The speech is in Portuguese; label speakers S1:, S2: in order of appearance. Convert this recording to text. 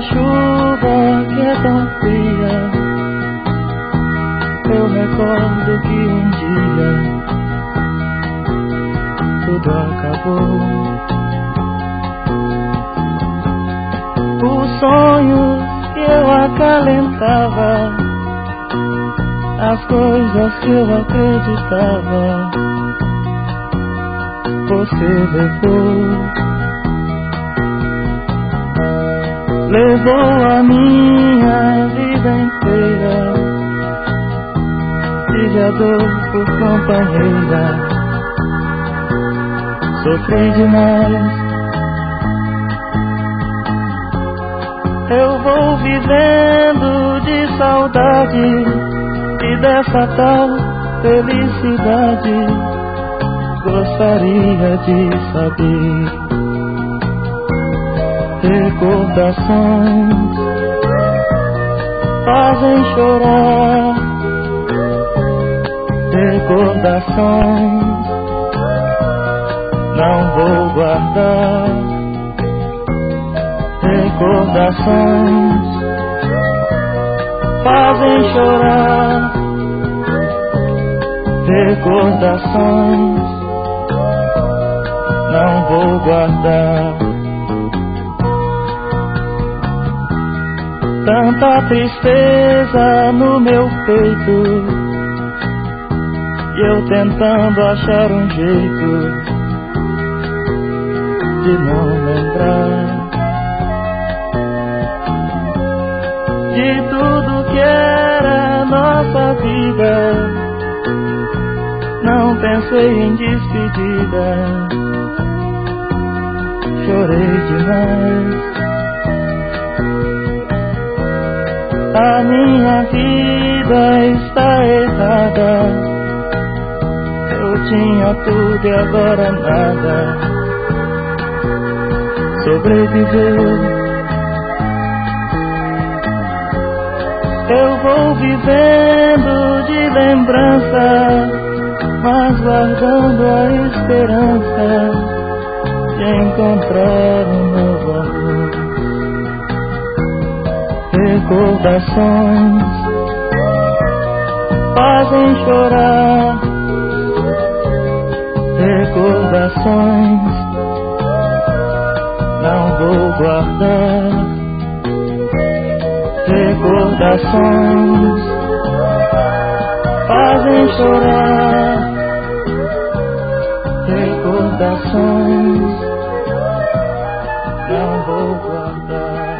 S1: chuva que é tão fria, eu recordo que um dia tudo acabou. Os sonhos que eu acalentava, as coisas que eu acreditava, você levou a minha vida inteira. Tive a dor por companheira, sofri demais. Eu vou vivendo de saudade e dessa tal felicidade gostaria de saber. Recordações fazem chorar, recordações não vou guardar. Recordações fazem chorar, recordações não vou guardar. Tanta tristeza no meu peito e eu tentando achar um jeito de não lembrar de tudo que era nossa vida. Não pensei em despedida, chorei demais. A minha vida está errada, eu tinha tudo e agora nada. Sobreviver, eu vou vivendo de lembrança, mas guardando a esperança de encontrar um novo amor. Recordações fazem chorar, recordações não vou guardar. Recordações fazem chorar, recordações não vou guardar.